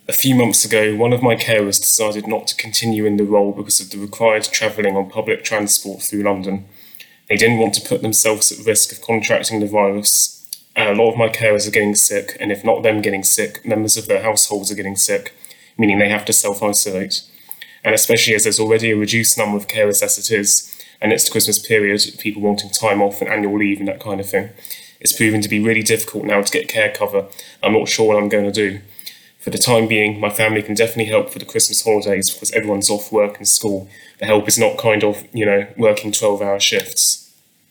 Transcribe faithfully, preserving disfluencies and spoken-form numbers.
A few months ago, one of my carers decided not to continue in the role because of the required travelling on public transport through London. They didn't want to put themselves at risk of contracting the virus. And a lot of my carers are getting sick, and if not them getting sick, members of their households are getting sick, meaning they have to self-isolate. And especially as there's already a reduced number of carers as it is, and it's the Christmas period, people wanting time off and annual leave and that kind of thing, it's proving to be really difficult now to get care cover. I'm not sure what I'm going to do. For the time being, my family can definitely help for the Christmas holidays because everyone's off work and school. The help is not kind of, you know, working twelve-hour shifts.